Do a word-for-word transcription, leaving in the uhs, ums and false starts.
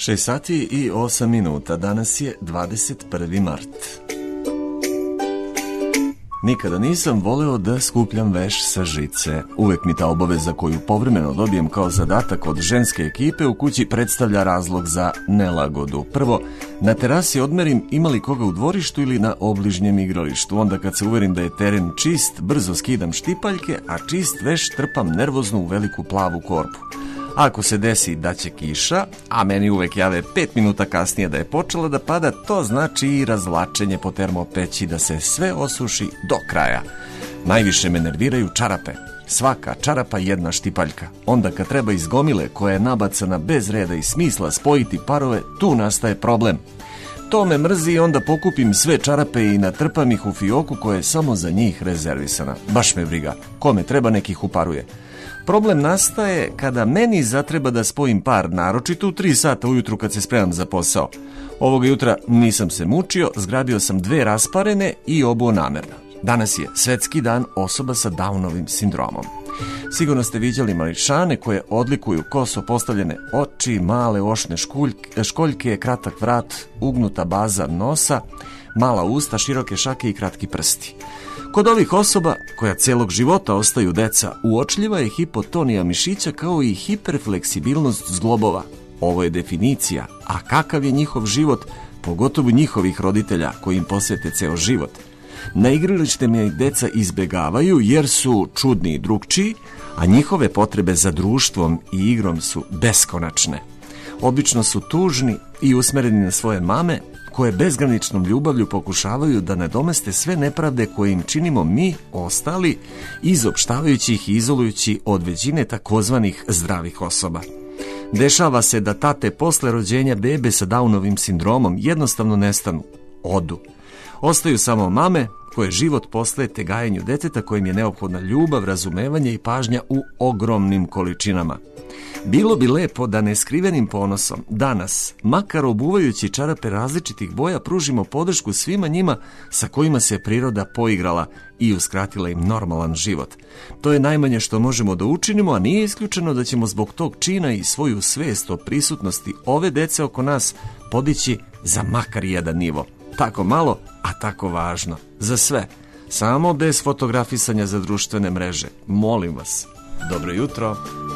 šest sati i osam minuta, danas je dvadeset prvi mart. Nikada nisam voleo da skupljam veš sa žice. Uvek mi ta obaveza koju povremeno dobijem kao zadatak od ženske ekipe u kući predstavlja razlog za nelagodu. Prvo, na terasi odmerim ima li koga u dvorištu ili na obližnjem igralištu. Onda kad se uverim da je teren čist, brzo skidam štipaljke, a čist veš trpam nervozno u veliku plavu korpu. Ako se desi da će kiša, a meni uvek jave pet minuta kasnije da je počela da pada, to znači i razvlačenje po termopeći da se sve osuši do kraja. Najviše me nerviraju čarape. Svaka čarapa jedna štipaljka. Onda kad treba iz gomile koja je nabacana bez reda i smisla spojiti parove, tu nastaje problem. To me mrzi i onda pokupim sve čarape i natrpam ih u fioku koja je samo za njih rezervisana. Baš me briga. Kome treba nekih uparuje. Problem nastaje kada meni zatreba da spojim par, naročito u tri sata ujutru kad se spremam za posao. Ovoga jutra nisam se mučio, zgrabio sam dve rasparene i obuo namerno. Danas je Svetski dan osoba sa Downovim sindromom. Sigurno ste viđali mališane koje odlikuju koso postavljene oči, male ošne škuljke, školjke, kratak vrat, ugnuta baza nosa, mala usta, široke šake i kratki prsti. Kod ovih osoba, koja celog života ostaju deca, uočljiva je hipotonija mišića kao i hiperfleksibilnost zglobova. Ovo je definicija, a kakav je njihov život, pogotovo njihovih roditelja koji im posvete ceo život. Na igralištima ih deca izbegavaju jer su čudni i drugčiji, a njihove potrebe za društvom i igrom su beskonačne. Obično su tužni i usmereni na svoje mame, koje bezgraničnom ljubavlju pokušavaju da nadomeste sve nepravde koje im činimo mi, ostali, izopštavajući ih i izolujući od većine takozvanih zdravih osoba. Dešava se da tate posle rođenja bebe sa Downovim sindromom jednostavno nestanu, odu. Ostaju samo mame koje život posvete gajenju deteta kojim je neophodna ljubav, razumevanje i pažnja u ogromnim količinama. Bilo bi lepo da neskrivenim ponosom danas, makar obuvajući čarape različitih boja, pružimo podršku svima njima sa kojima se priroda poigrala i uskratila im normalan život. To je najmanje što možemo da učinimo, a nije isključeno da ćemo zbog tog čina i svoju svest o prisutnosti ove dece oko nas podići za makar jedan nivo. Tako malo, a tako važno. Za sve. Samo bez fotografisanja za društvene mreže. Molim vas. Dobro jutro.